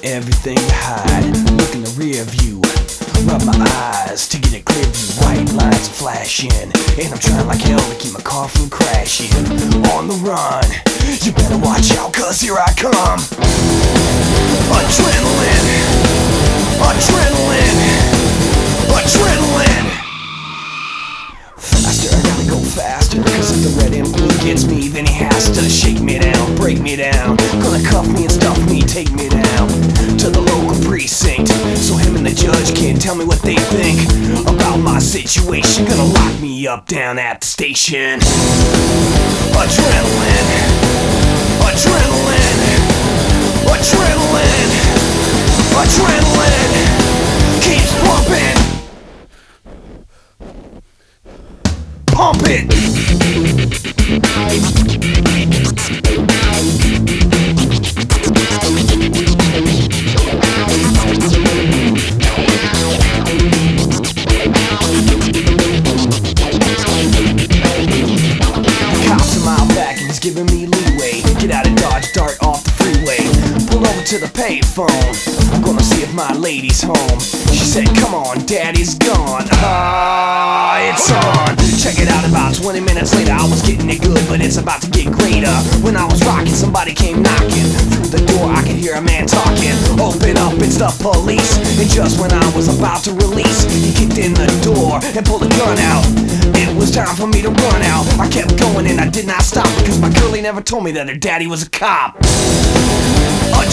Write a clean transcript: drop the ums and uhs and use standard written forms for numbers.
everything to hide. Look in the rear view, rub my eyes to get a clear view. White lines flashing, and I'm trying like hell to keep my car from crashing. On the run, you better watch out, cause here I come. Adrenaline, adrenaline, adrenaline. Faster, I gotta go faster, cause if the red and blue gets me, then he has to shake me down, break me down. Gonna cuff me and stuff me, take me down to the local precinct, so him and the judge can tell me what they think about my situation. Gonna lock me up down at the station. Adrenaline, adrenaline, adrenaline, adrenaline keeps pumping. Pump it! Cops a mile back and he's giving me leeway. Get out of Dodge, dart off the freeway. Pull over to the payphone. I'm gonna see if my lady's home. She said, come on, daddy's gone. It's on. Check it out, about 20 minutes later I was getting it good, but it's about to get greater. When I was rocking, somebody came knocking. Through the door I could hear a man talking. Open up, it's the police. And just when I was about to release, he kicked in the door and pulled a gun out. It was time for me to run out. I kept going and I did not stop, because my girlie never told me that her daddy was a cop.